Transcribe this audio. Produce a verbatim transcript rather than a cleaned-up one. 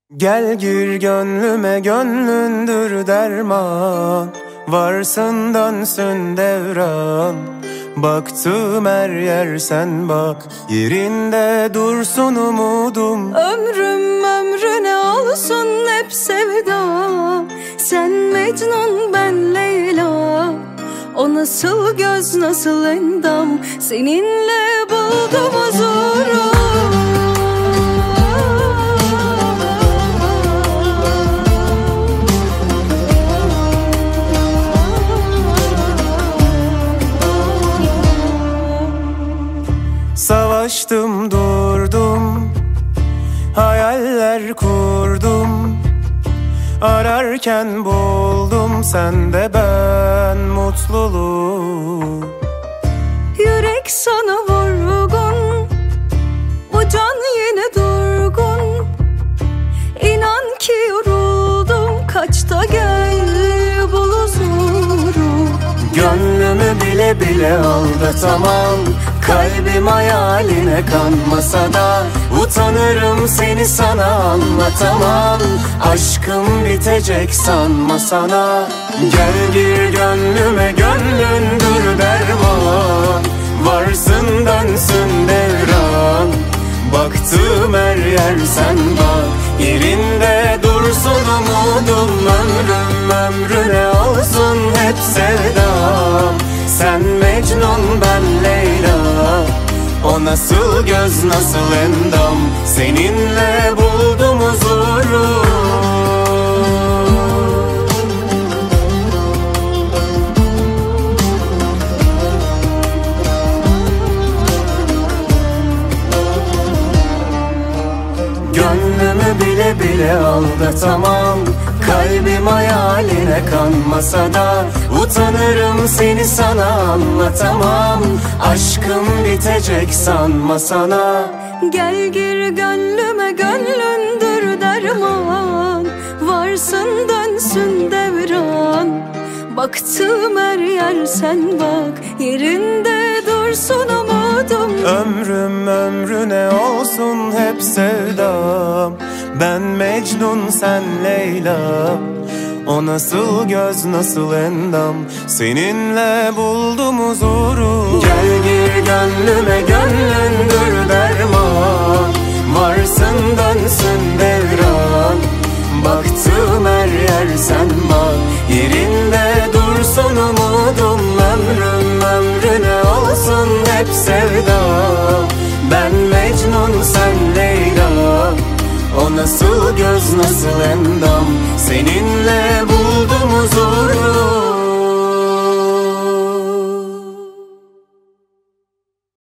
Gel gir gönlüme, gönlündür derman. Varsın dönsün devran. Baktım her yer sen bak, yerinde dursun umudum. Ömrüm ömrüne olsun hep sevda. Sen Mecnun ben Leyla. O nasıl göz nasıl endam, seninle buldum huzuru. Savaştım durdum, hayaller kurdum. Ararken buldum sende ben mutluluğu. Yürek sana vurgun, bu can yine durgun. İnan ki yoruldum, kaç da gel bul huzuru. Gönlümü bile bile aldatamam. Kalbim hayaline kanmasa da utanırım, seni sana anlatamam. Aşkım bitecek sanma sana. Gel gir gönlüme, gönlündür derman. Varsın dönsün devran. Baktım her yer sen bak, yerinde dursun umudum. Ömrüm ömrüne olsun hep sevdam. Sen Mecnun ben Leyla. O nasıl göz nasıl endam, seninle buldum huzuru. Gönlümü bile bile aldatamam. Kalbim hayaline kanmasa da utanırım, seni sana anlatamam. Aşkım bitecek sanma sana. Gel gir gönlüme, gönlündür derman. Varsın dönsün devran. Baktım her yer sen bak, yerinde dursun umudum. Ömrüm ömrüne olsun hep sevdam. Ben Mecnun sen Leyla. O nasıl göz nasıl endam, seninle buldum huzuru. Gel gir gönlüme, gönlündür derman. Varsın dönsün devran. Baktım her yer sen bak, yerinde dursun umudum. Ömrüm ömrüne olsun hep sevda. Ben Mecnun sen Leyla. O nasıl göz nasıl endam,